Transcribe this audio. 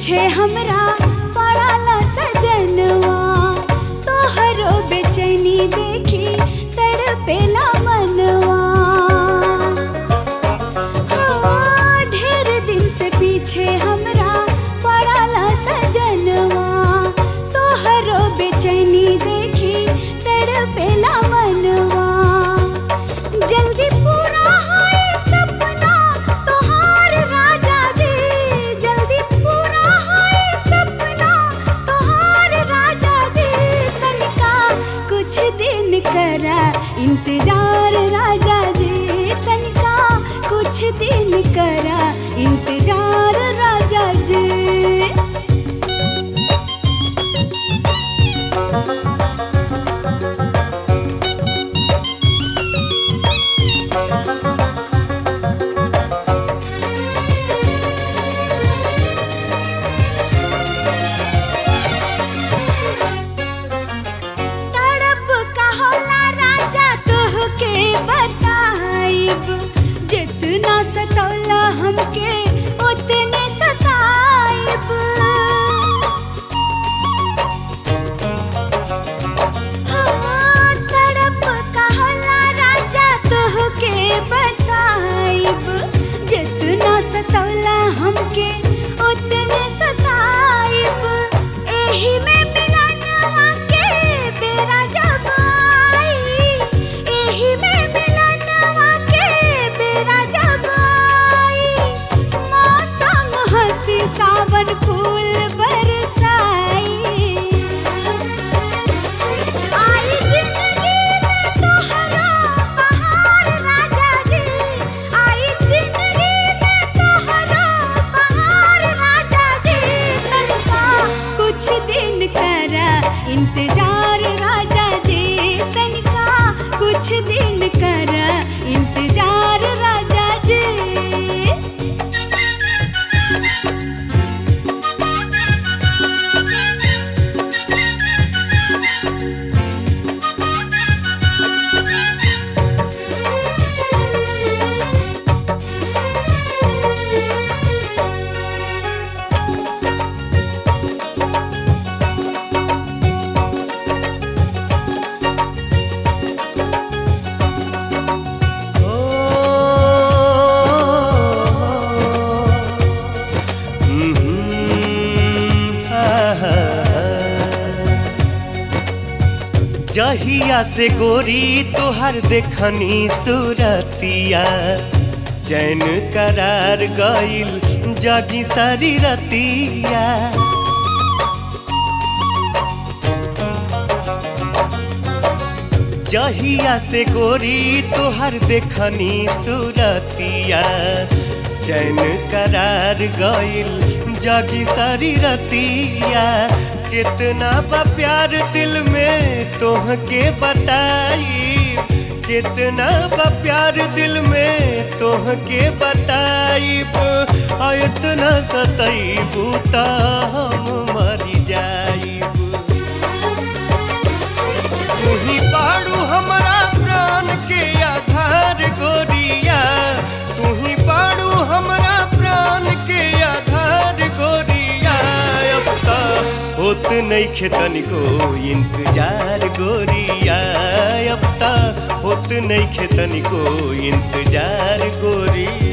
पीछे हमरा पड़ाला सजनवा, तोहरो बेचैनी देखी तड़पेला मनवा। हाँ, ढेर दिन से पीछे हमरा पड़ाला सजनवा, तोहरो बेचैनी देखी तड़पेला मनवा। जल्दी पूरा होए सपना तोहार राजा जी, जल्दी पूरा होए सपना तोहार राजा जी। तनिका कुछ दिन करा इंतजार राजा जी, तनिका कुछ दिन करा इंतजार राजा जी। जितना सतौला हमके उतने सताइब। हाँ, तड़प कहला राजा तोहके बताइब, जितना सतौला हमके उतने सताइब। एही में मिलनवा के बेरा जब आई, एही में मिलनवा के बेरा जब आई। मौसम हंसी सावन फूल बरसाई, आई जिंदगी में तोहरा बहार राजा जी, आई जिंदगी में तोहरा बहार राजा जी। तनिका कुछ दिन करा इंतजार राजा जी, तनिका कुछ दिन करा इंतजार राजा जी। जहिया से गोरी तोहर देखनी सूरतिया, चैन करार गइल जागी सारी रतिया। जहिया से गोरी तोहर देखनी सूरतिया, चैन करार गइल जागी सारी रतिया। कितना बा प्यार दिल में तोहके बताई, कितना बा प्यार दिल में तोहके बताइब। इतना सतैबू त हम मरी जाइब। तू ही बाड़ू हमारा प्राण के आधार गोरिया, तू ही बाड़ू हमारा प्राण के आधार गोरिया। अब त होत नइखे तनिको इंतजार गोरिया, अब त होत नइखे तनिको इंतजार गोरिया।